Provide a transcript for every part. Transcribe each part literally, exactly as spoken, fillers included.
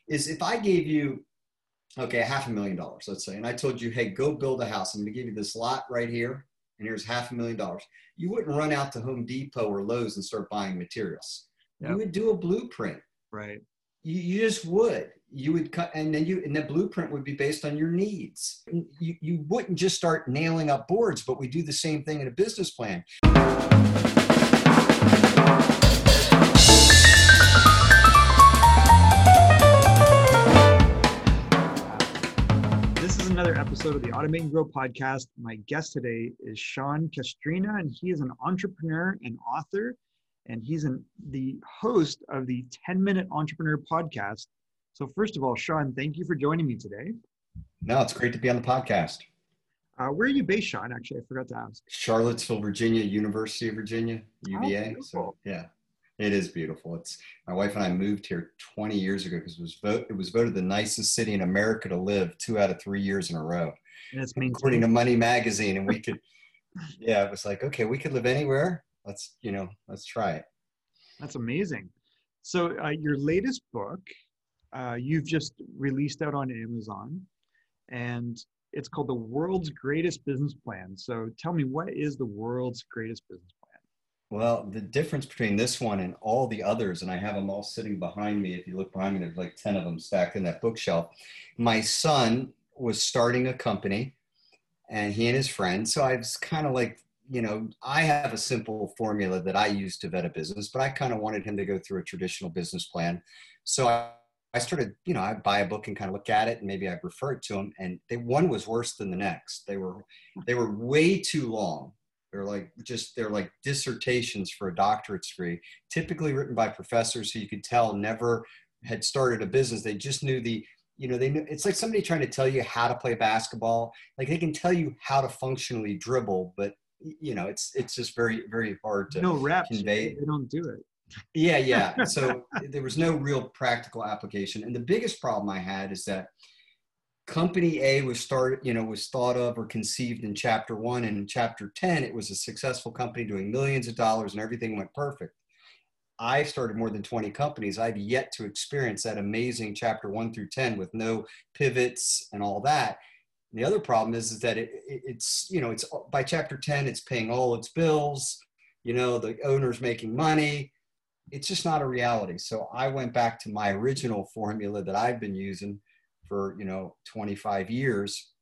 is if I gave you, okay, half a million dollars, let's say, and I told you, hey, go build a house. I'm going to give you this lot right here, and here's half a million dollars. You wouldn't run out to Home Depot or Lowe's and start buying materials. Yep. You would do a blueprint. Right. You, you just would. You would cut, and then you, and the blueprint would be based on your needs. You, you wouldn't just start nailing up boards, but we do the same thing in a business plan. This is another episode of the Automate and Grow podcast. My guest today is Sean Castrina, and he is an entrepreneur and author, and he's an, the host of the ten minute Entrepreneur podcast. So first of all, Sean, thank you for joining me today. No, it's great to be on the podcast. Uh, where are you based, Sean? Actually, I forgot to ask. Charlottesville, Virginia, University of Virginia, U V A. Oh, so yeah, it is beautiful. It's my wife and I moved here twenty years ago because it was vote it was voted the nicest city in America to live two out of three years in a row, and it's according to Money Magazine. And we could, yeah, it was like, okay, we could live anywhere. Let's you know, let's try it. That's amazing. So uh, your latest book, uh, you've just released out on Amazon, and it's called The World's Greatest Business Plan. So tell me, what is the world's greatest business plan? Well, the difference between this one and all the others, and I have them all sitting behind me. If you look behind me, there's like ten of them stacked in that bookshelf. My son was starting a company, and he and his friends. So I was kind of like, you know, I have a simple formula that I use to vet a business, but I kind of wanted him to go through a traditional business plan. So I I started, you know, I'd buy a book and kind of look at it, and maybe I'd refer it to them, and they, one was worse than the next. They were, they were way too long. They're like, just, they're like dissertations for a doctorate degree, typically written by professors who you could tell never had started a business. They just knew the, you know, they knew, it's like somebody trying to tell you how to play basketball. Like they can tell you how to functionally dribble, but you know, it's, it's just very, very hard to no reps, convey. They don't do it. Yeah, yeah. So there was no real practical application. And the biggest problem I had is that company A was started, you know, was thought of or conceived in chapter one, and in chapter ten, it was a successful company doing millions of dollars and everything went perfect. I started more than twenty companies. I've yet to experience that amazing chapter one through ten with no pivots and all that. And the other problem is, is that it, it, it's, you know, it's by chapter ten, it's paying all its bills, you know, the owner's making money. It's just not a reality. So I went back to my original formula that I've been using for, you know, twenty-five years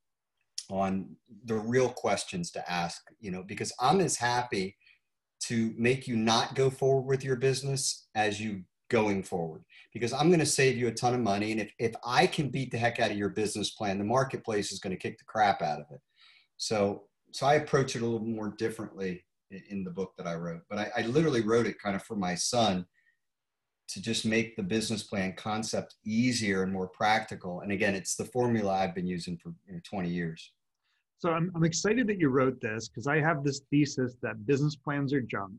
on the real questions to ask, you know, because I'm as happy to make you not go forward with your business as you going forward, because I'm going to save you a ton of money. And if, if I can beat the heck out of your business plan, the marketplace is going to kick the crap out of it. So, so I approach it a little more differently in the book that I wrote, but I, I literally wrote it kind of for my son to just make the business plan concept easier and more practical. And again, it's the formula I've been using for you know, twenty years. So I'm, I'm excited that you wrote this, because I have this thesis that business plans are junk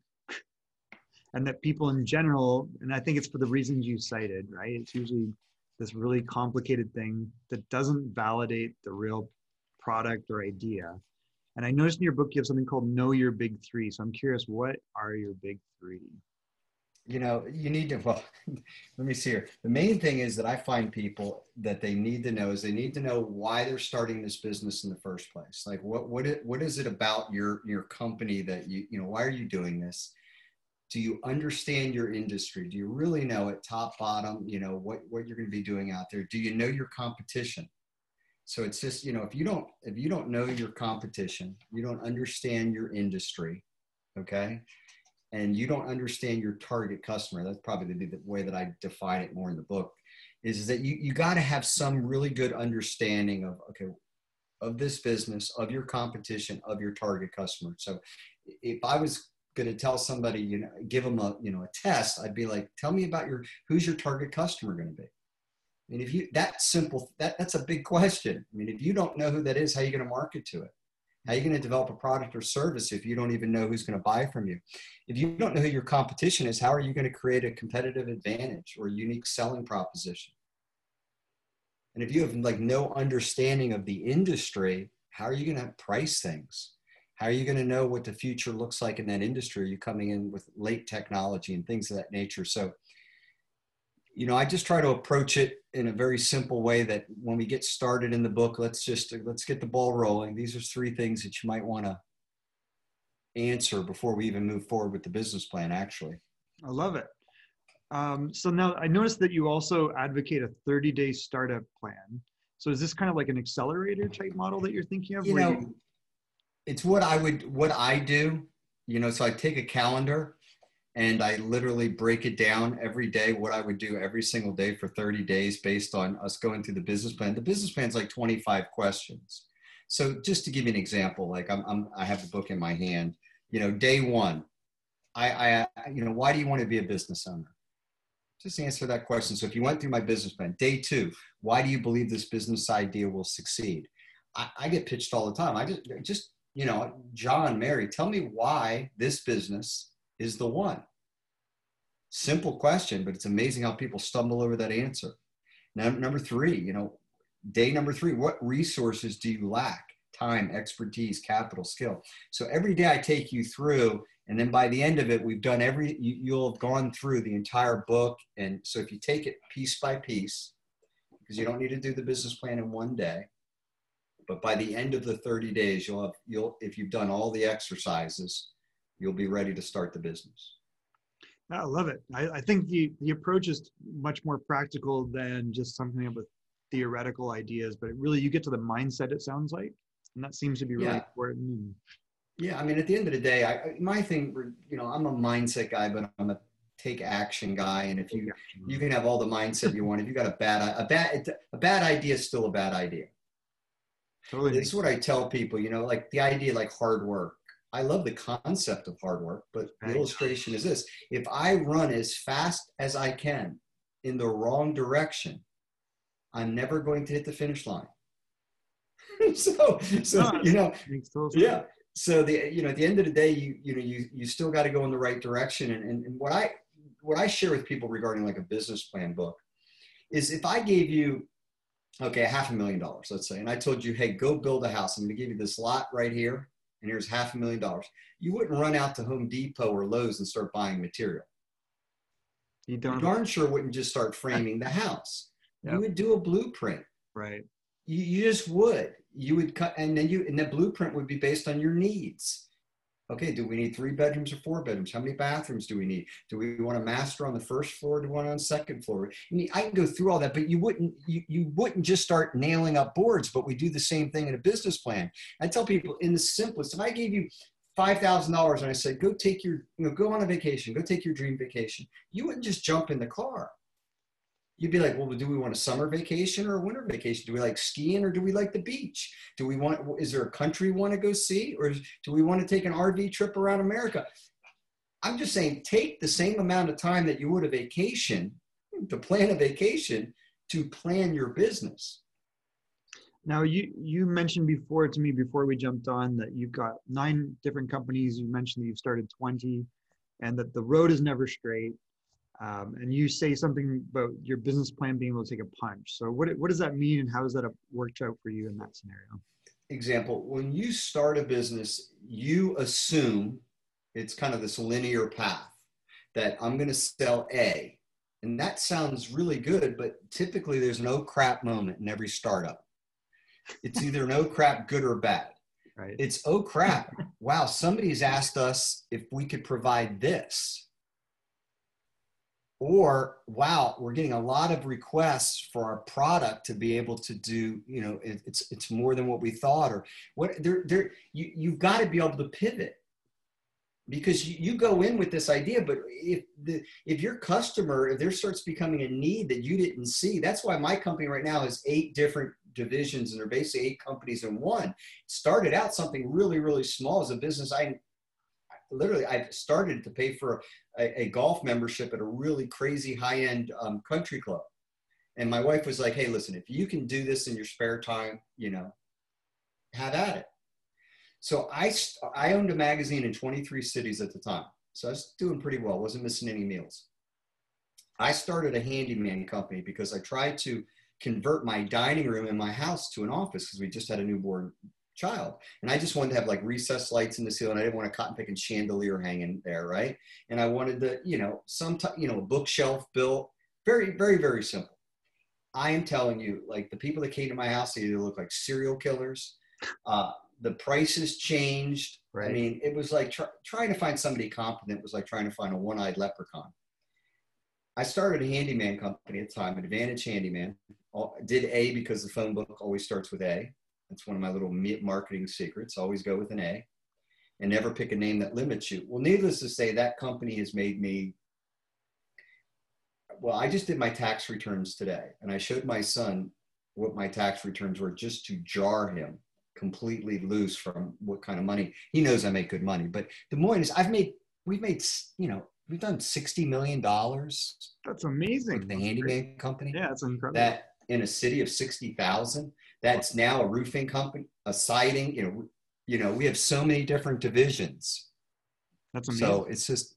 and that people in general, and I think it's for the reasons you cited, right? It's usually this really complicated thing that doesn't validate the real product or idea. And I noticed in your book, you have something called Know Your Big Three. So I'm curious, what are your big three? You know, you need to, well, let me see here. The main thing is that I find people that they need to know is they need to know why they're starting this business in the first place. Like what, what, it, what is it about your, your company that you, you know, why are you doing this? Do you understand your industry? Do you really know it top, bottom, you know, what, what you're going to be doing out there? Do you know your competition? So it's just, you know, if you don't, if you don't know your competition, you don't understand your industry, okay? And you don't understand your target customer, that's probably the, the way that I define it more in the book, is that you, you got to have some really good understanding of, okay, of this business, of your competition, of your target customer. So if I was going to tell somebody, you know, give them a, you know, a test, I'd be like, tell me about your, who's your target customer going to be? I mean, if you, that simple, that, that's a big question. I mean, if you don't know who that is, how are you going to market to it? How are you going to develop a product or service if you don't even know who's going to buy from you? If you don't know who your competition is, how are you going to create a competitive advantage or unique selling proposition? And if you have like no understanding of the industry, how are you going to price things? How are you going to know what the future looks like in that industry? Are you coming in with late technology and things of that nature? So You know, I just try to approach it in a very simple way that when we get started in the book, let's just, let's get the ball rolling. These are three things that you might want to answer before we even move forward with the business plan, actually. I love it. Um, so now I noticed that you also advocate a thirty day startup plan. So is this kind of like an accelerator type model that you're thinking of? You where know, you... it's what I would, what I do, you know, so I take a calendar and I literally break it down every day, what I would do every single day for thirty days based on us going through the business plan. The business plan is like twenty-five questions. So just to give you an example, like I'm, I'm I have the book in my hand, you know, day one, I, I, you know, why do you want to be a business owner? Just answer that question. So if you went through my business plan, day two, why do you believe this business idea will succeed? I, I get pitched all the time. I just, just, you know, John, Mary, tell me why this business is the one. Simple question, but it's amazing how people stumble over that answer. Now, number three, you know, day number three, what resources do you lack? Time, expertise, capital, skill. So every day I take you through, and then by the end of it, we've done every, you, you'll have gone through the entire book. And so if you take it piece by piece, because you don't need to do the business plan in one day, but by the end of the thirty days, you'll have, you'll, if you've done all the exercises, you'll be ready to start the business. I love it. I, I think the, the approach is much more practical than just something up with theoretical ideas, but it really, you get to the mindset, it sounds like, and that seems to be really Yeah. important. Yeah, I mean, at the end of the day, I, my thing, you know, I'm a mindset guy, but I'm a take action guy. And if you, you can have all the mindset you want, if you got a bad, a bad, a bad idea is still a bad idea. Totally. This is what I tell people, you know, like the idea, like hard work. I love the concept of hard work, but the illustration is this. If I run as fast as I can in the wrong direction, I'm never going to hit the finish line. so, so you know, yeah. So the, you know, at the end of the day, you, you know, you, you still got to go in the right direction. And, and, and what I, what I share with people regarding like a business plan book is if I gave you, okay, half a million dollars, let's say, and I told you, hey, go build a house. I'm going to give you this lot right here. And here's half a million dollars. You wouldn't run out to Home Depot or Lowe's and start buying material. You don't. You darn sure wouldn't just start framing the house. Yep. You would do a blueprint. Right. You, you just would. You would cut, and then you, and the blueprint would be based on your needs. Okay, do we need three bedrooms or four bedrooms? How many bathrooms do we need? Do we want a master on the first floor? Do we want on the second floor? I mean, I can go through all that, but you wouldn't, you, you wouldn't just start nailing up boards, but we do the same thing in a business plan. I tell people in the simplest, if I gave you five thousand dollars and I said, go take your, you know, go on a vacation, go take your dream vacation, you wouldn't just jump in the car. You'd be like, well, do we want a summer vacation or a winter vacation? Do we like skiing or do we like the beach? Do we want, is there a country we want to go see? Or do we want to take an R V trip around America? I'm just saying, take the same amount of time that you would a vacation to plan a vacation to plan your business. Now, you, you mentioned before to me, before we jumped on, that you've got nine different companies. You mentioned that you've started twenty and that the road is never straight. Um, and you say something about your business plan being able to take a punch. So what, what does that mean and how has that worked out for you in that scenario? Example, when you start a business, you assume it's kind of this linear path that I'm going to sell A. And that sounds really good, but typically there's an oh crap moment in every startup. It's either an oh crap, good or bad. Right. It's oh crap, wow, somebody's asked us if we could provide this. Or, wow, we're getting a lot of requests for our product to be able to do, you know, it, it's it's more than what we thought. Or what there there you you've got to be able to pivot, because you, you go in with this idea, but if the if your customer, if there starts becoming a need that you didn't see, that's why my company right now has eight different divisions and they're basically eight companies in one. It started out something really, really small as a business. I literally, I started to pay for a, a golf membership at a really crazy high-end um, country club. And my wife was like, hey, listen, if you can do this in your spare time, you know, have at it. So I, I owned a magazine in twenty-three cities at the time. So I was doing pretty well, wasn't missing any meals. I started a handyman company because I tried to convert my dining room in my house to an office because we just had a newborn child. And I just wanted to have like recessed lights in the ceiling. I didn't want a cotton picking chandelier hanging there, right? And I wanted the, you know, some, t- you know, a bookshelf built, Very, very, very simple. I am telling you, like the people that came to my house, they either look like serial killers. Uh, the prices changed. Right. I mean, it was like try, trying to find somebody competent was like trying to find a one-eyed leprechaun. I started a handyman company at the time, Advantage Handyman. Did A because the phone book always starts with A. That's one of my little marketing secrets. Always go with an A and never pick a name that limits you. Well, needless to say, that company has made me, well, I just did my tax returns today and I showed my son what my tax returns were just to jar him completely loose from what kind of money. He knows I make good money, but the point is I've made, we've made, you know, we've done sixty million dollars. That's amazing. With the that's handyman great. company. Yeah, that's incredible. That in a city of sixty thousand, that's now a roofing company, a siding, you know, you know, we have so many different divisions. That's amazing. So it's just.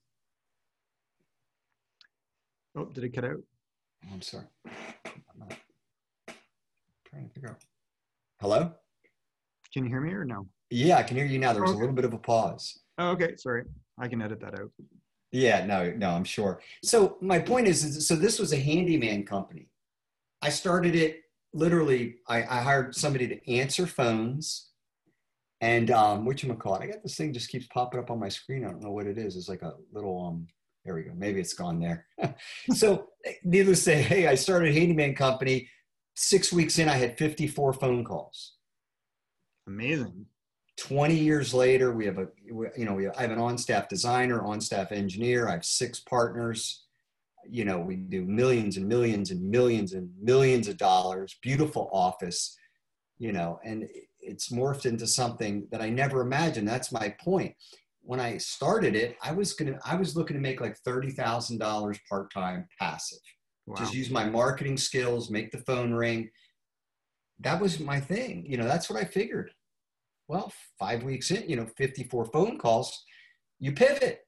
Oh, did it cut out? I'm sorry. I'm not trying to figure out. Hello? Can you hear me or no? Yeah, I can hear you now. There was okay. a little bit of a pause. Oh, okay, sorry. I can edit that out. Yeah, no, no, I'm sure. So my point is, is so this was a handyman company. I started it literally, I, I hired somebody to answer phones and um, whatchamacallit, I got this thing just keeps popping up on my screen. I don't know what it is. It's like a little, um, there we go. Maybe it's gone there. So needless to say, hey, I started a handyman company. Six weeks in, I had fifty-four phone calls. Amazing. twenty years later, we have a, you know, we have, I have an on-staff designer, on-staff engineer. I have six partners. You know, we do millions and millions and millions and millions of dollars, beautiful office, you know, and it's morphed into something that I never imagined. That's my point. When I started it, I was going to, I was looking to make like thirty thousand dollars part-time passive. Wow. Just use my marketing skills, make the phone ring. That was my thing. You know, that's what I figured. Well, five weeks in, you know, fifty-four phone calls, you pivot.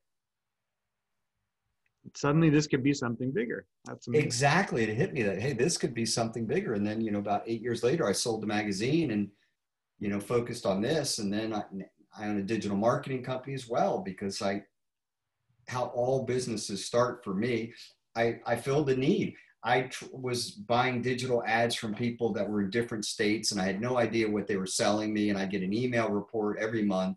Suddenly this could be something bigger. That's amazing. Exactly. It hit me that, hey, this could be something bigger. And then, you know, about eight years later, I sold the magazine and, you know, focused on this. And then I, I own a digital marketing company as well, because I, how all businesses start for me, I, I filled the need. I tr- was buying digital ads from people that were in different states and I had no idea what they were selling me. And I get an email report every month.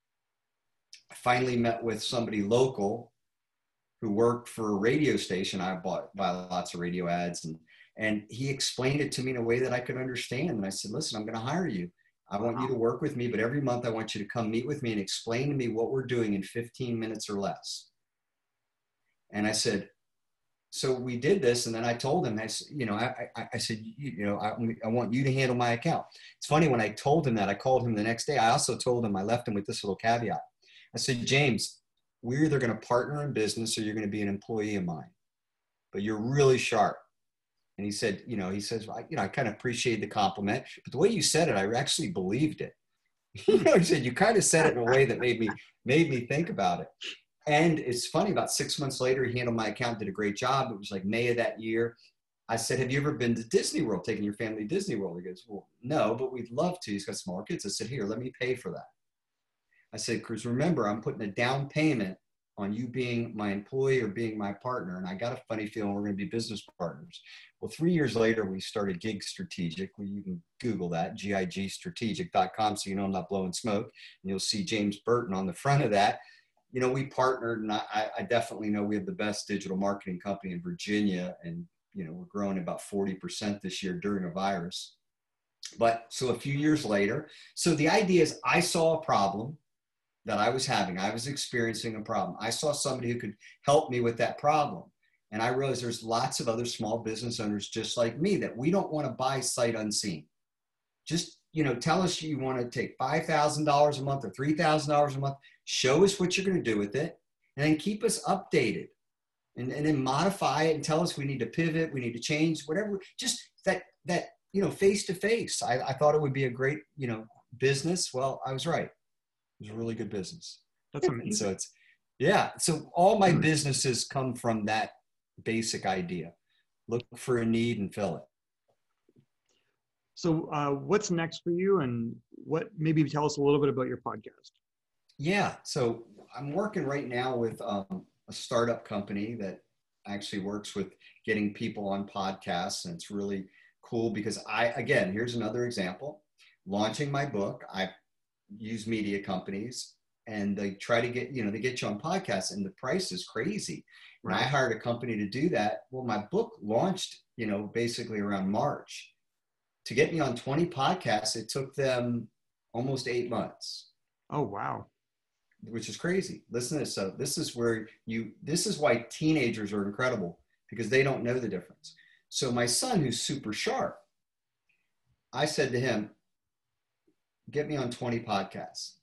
I finally met with somebody local who worked for a radio station. I bought buy lots of radio ads and, and he explained it to me in a way that I could understand. And I said, listen, I'm going to hire you. I want you to work with me, but every month I want you to come meet with me and explain to me what we're doing in fifteen minutes or less. And I said, so we did this. And then I told him, I, you know, I, I, I said, you, you know, I, I want you to handle my account. It's funny, when I told him that, I called him the next day. I also told him, I left him with this little caveat. I said, James, we're either going to partner in business or you're going to be an employee of mine, but you're really sharp. And he said, you know, he says, I, you know, I kind of appreciate the compliment, but the way you said it, I actually believed it. You know, he said, you kind of said it in a way that made me, made me think about it. And it's funny, about six months later, he handled my account, did a great job. It was like May of that year. I said, have you ever been to Disney World, taking your family to Disney World? He goes, well, no, but we'd love to. He's got small kids. I said, here, let me pay for that. I said, because remember, I'm putting a down payment on you being my employee or being my partner. And I got a funny feeling we're going to be business partners. Well, three years later, we started Gig Strategic. Well, you can Google that, G I G strategic dot com, so you know I'm not blowing smoke. And you'll see James Burton on the front of that. You know, we partnered, and I, I definitely know we have the best digital marketing company in Virginia. And, you know, we're growing about forty percent this year during a virus. But so a few years later, so the idea is I saw a problem that I was having. I was experiencing a problem. I saw somebody who could help me with that problem. And I realized there's lots of other small business owners just like me that we don't want to buy sight unseen. Just, you know, tell us you want to take five thousand dollars a month or three thousand dollars a month. Show us what you're going to do with it, and then keep us updated, and, and then modify it and tell us we need to pivot, we need to change, whatever. Just that, that, you know, face to face. I, I thought it would be a great, you know, business. Well, I was right. It was a really good business. That's amazing. So it's, yeah. So all my businesses come from that basic idea. Look for a need and fill it. So uh, what's next for you, and what, maybe tell us a little bit about your podcast? Yeah. So I'm working right now with um, a startup company that actually works with getting people on podcasts. And it's really cool because I, again, here's another example. Launching my book, I use media companies and they try to get, you know, they get you on podcasts and the price is crazy. Right. And I hired a company to do that. Well, my book launched, you know, basically around March. To get me on twenty podcasts, it took them almost eight months. Oh, wow. Which is crazy. Listen to this. So this is where you, this is why teenagers are incredible because they don't know the difference. So my son, who's super sharp, I said to him, get me on twenty podcasts.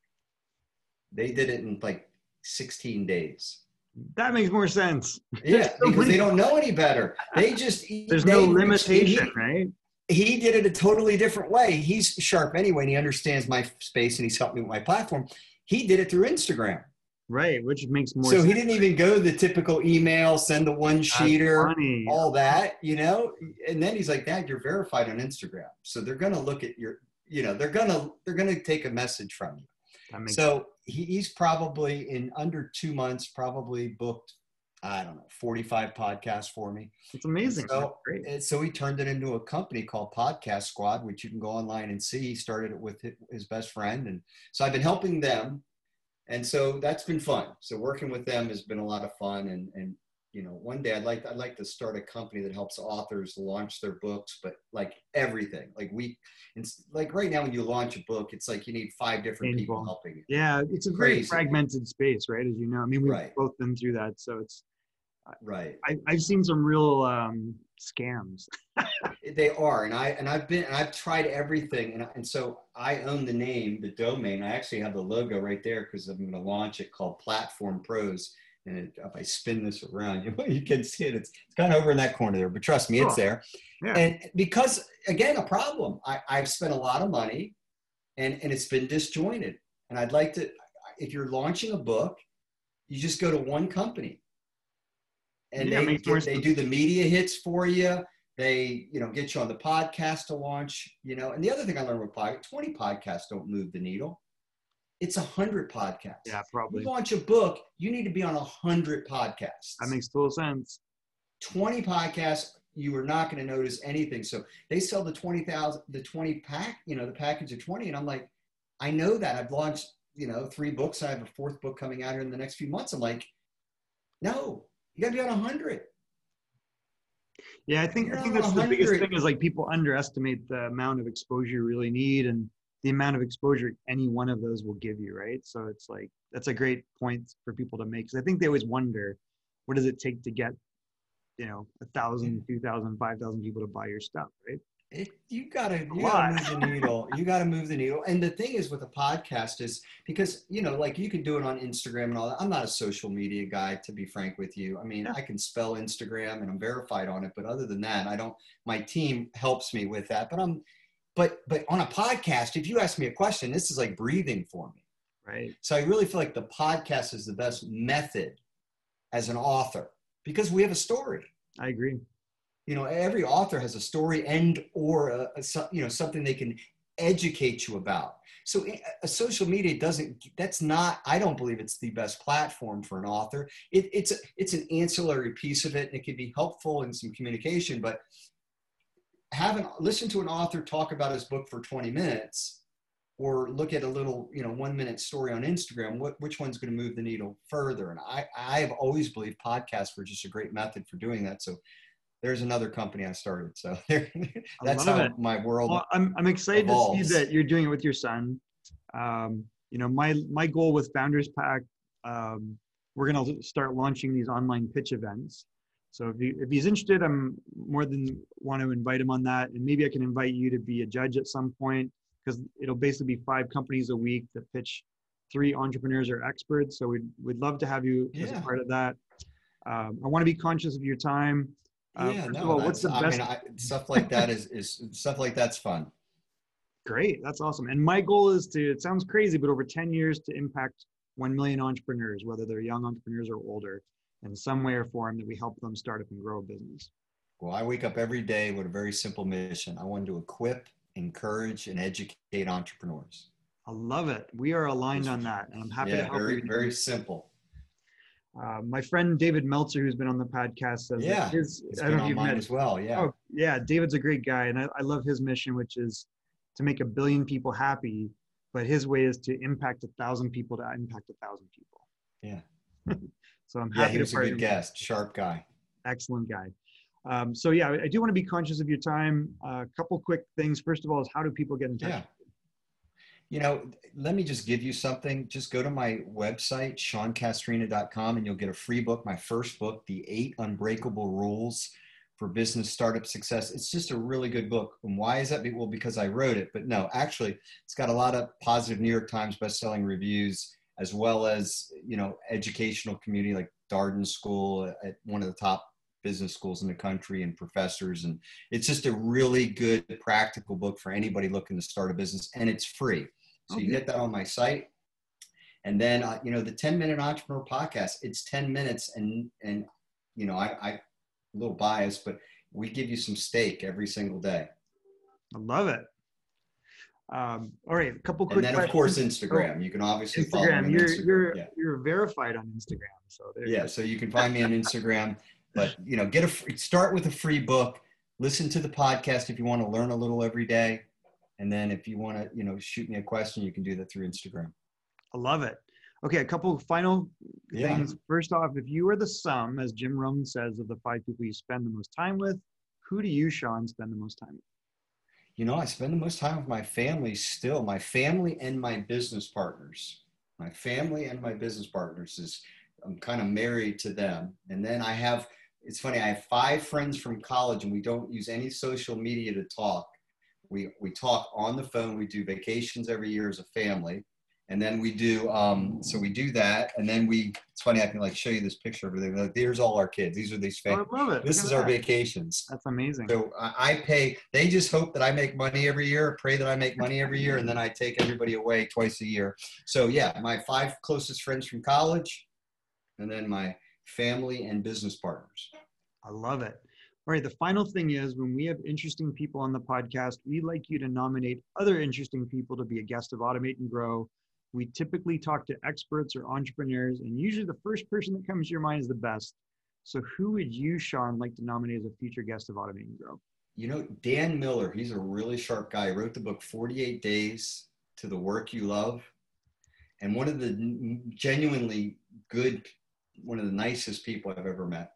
They did it in like sixteen days. That makes more sense. Yeah, because they don't know any better. They just, there's they, no limitation, he, right? He did it a totally different way. He's sharp anyway, and he understands my space and he's helped me with my platform. He did it through Instagram. Right, which makes more so sense. He didn't even go the typical email, send the one sheeter, all that, you know? And then he's like, Dad, you're verified on Instagram. So they're going to look at your, you know, they're going to, they're going to take a message from you. That makes so sense. He, he's probably in under two months, probably booked, I don't know, forty-five podcasts for me. It's amazing. And so, great. So he turned it into a company called Podcast Squad, which you can go online and see. He started it with his best friend. And so I've been helping them. And so that's been fun. So working with them has been a lot of fun. And, and you know, one day I'd like, I'd like to start a company that helps authors launch their books, but like everything, like we, it's like right now when you launch a book, it's like you need five different Painful. people helping you. Yeah. It's a very Crazy. fragmented space, right? As you know, I mean, we've right. both been through that. So it's, right. I, I've seen some real um, scams. They are. And I, and I've been, and I've tried everything. And, and so I own the name, the domain. I actually have the logo right there because I'm going to launch it called Platform Pros. And it, if I spin this around, you, you can see it. It's, it's kind of over in that corner there, but trust me, it's there. Yeah. And because again, a problem, I, I've spent a lot of money and, and it's been disjointed. And I'd like to, if you're launching a book, you just go to one company and yeah, they, get, they do the media hits for you. They, you know, get you on the podcast to launch, you know, and the other thing I learned with podcast, twenty podcasts don't move the needle. It's a hundred podcasts. Yeah, probably. You launch a book, you need to be on a hundred podcasts. That makes total sense. twenty podcasts, you are not going to notice anything. So they sell the twenty thousand, the twenty pack, you know, the package of twenty. And I'm like, I know that I've launched, you know, three books. I have a fourth book coming out here in the next few months. I'm like, no, you got to be on a hundred. Yeah, I think, I think that's the biggest thing is like people underestimate the amount of exposure you really need and the amount of exposure any one of those will give you, right? So it's like, that's a great point for people to make. Because I think they always wonder, what does it take to get, you know, a thousand, two thousand, five thousand people to buy your stuff, right? It, you gotta, you gotta move the needle. You gotta move the needle. And the thing is with a podcast is because, you know, like you can do it on Instagram and all that. I'm not a social media guy, to be frank with you. I mean, yeah. I can spell Instagram and I'm verified on it. But other than that, I don't, my team helps me with that. But I'm, But but on a podcast, if you ask me a question, this is like breathing for me. Right. So I really feel like the podcast is the best method as an author because we have a story. I agree. You know, every author has a story and or a, a, you know something they can educate you about. So a social media doesn't. That's not. I don't believe it's the best platform for an author. It, it's a, it's an ancillary piece of it, and it can be helpful in some communication, but. Have an, listen to an author talk about his book for twenty minutes or look at a little, you know, one minute story on Instagram, what, which one's going to move the needle further? And I, I've always believed podcasts were just a great method for doing that. So there's another company I started. So that's how it. my world well, I'm, I'm excited evolves. to see that you're doing it with your son. Um, you know, my, my goal with Founders Pack, um, we're going to start launching these online pitch events. So if, he, if he's interested, I'm more than want to invite him on that. And maybe I can invite you to be a judge at some point because it'll basically be five companies a week that pitch three entrepreneurs or experts. So we'd, we'd love to have you yeah. as a part of that. Um, I want to be conscious of your time. Uh, yeah, no, all, what's the I best? mean, I, stuff like that is, is stuff like that's fun. Great. That's awesome. And my goal is to, it sounds crazy, but over ten years to impact one million entrepreneurs, whether they're young entrepreneurs or older, in some way or form that we help them start up and grow a business. Well, I wake up every day with a very simple mission. I want to equip, encourage, and educate entrepreneurs. I love it. We are aligned on that, and I'm happy yeah, to help very, you. Very simple. Uh, my friend David Meltzer, who's been on the podcast, says Yeah, that his, it's I been don't know if on you've mine met, as well. Yeah. oh, yeah, David's a great guy. And I, I love his mission, which is to make a billion people happy. But his way is to impact a thousand people to impact a thousand people. Yeah. So I'm Yeah, happy he to was a partner good with guest, sharp guy. Excellent guy. Um, so yeah, I do want to be conscious of your time. A uh, couple quick things. First of all, is how do people get in touch? Yeah. You know, let me just give you something. Just go to my website, sean castrina dot com, and you'll get a free book, my first book, The Eight Unbreakable Rules for Business Startup Success. It's just a really good book. And why is that? Well, because I wrote it. But no, actually, it's got a lot of positive New York Times bestselling reviews, as well as, you know, educational community like Darden School, at one of the top business schools in the country, and professors. And it's just a really good practical book for anybody looking to start a business, and it's free. So you get that on my site. And then, uh, you know, the ten minute entrepreneur podcast, it's ten minutes. And, and, you know, I, I, a little biased, but we give you some steak every single day. I love it. Um, all right. A couple quick And then questions. of course, Instagram, you can obviously Instagram. follow me on You're, Instagram. you're, Yeah. you're verified on Instagram. So there Yeah. So you can find me on Instagram, but, you know, get a, start with a free book, listen to the podcast if you want to learn a little every day. And then if you want to, you know, shoot me a question, you can do that through Instagram. I love it. Okay, a couple final Yeah. things. First off, if you are the sum, as Jim Rohn says, of the five people you spend the most time with, who do you, Sean, spend the most time with? You know, I spend the most time with my family still, my family and my business partners. My family and my business partners is, I'm kind of married to them. And then I have, it's funny, I have five friends from college, and we don't use any social media to talk. We, we talk on the phone. We do vacations every year as a family. And then we do, um, so we do that. And then we, it's funny, I can like show you this picture over there. Like, here's all our kids. These are these families. Oh, I love it. This Look is at our that. vacations. That's amazing. So I, I pay, they just hope that I make money every year, pray that I make money every year. And then I take everybody away twice a year. So yeah, my five closest friends from college, and then my family and business partners. I love it. All right, the final thing is, when we have interesting people on the podcast, we like you to nominate other interesting people to be a guest of Automate and Grow. We typically talk to experts or entrepreneurs, and usually the first person that comes to your mind is the best. So who would you, Sean, like to nominate as a future guest of Automate and Grow? You know, Dan Miller, he's a really sharp guy. He wrote the book forty-eight days to the Work You Love. And one of the genuinely good, one of the nicest people I've ever met.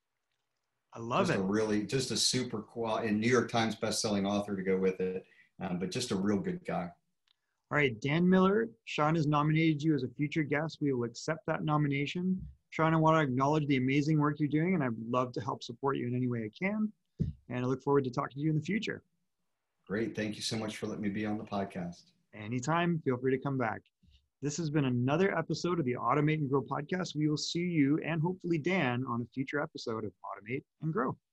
I love just it. A really, just a super quality, and New York Times bestselling author to go with it, um, but just a real good guy. All right, Dan Miller, Sean has nominated you as a future guest. We will accept that nomination. Sean, I want to acknowledge the amazing work you're doing, and I'd love to help support you in any way I can. And I look forward to talking to you in the future. Great. Thank you so much for letting me be on the podcast. Anytime, feel free to come back. This has been another episode of the Automate and Grow podcast. We will see you and hopefully Dan on a future episode of Automate and Grow.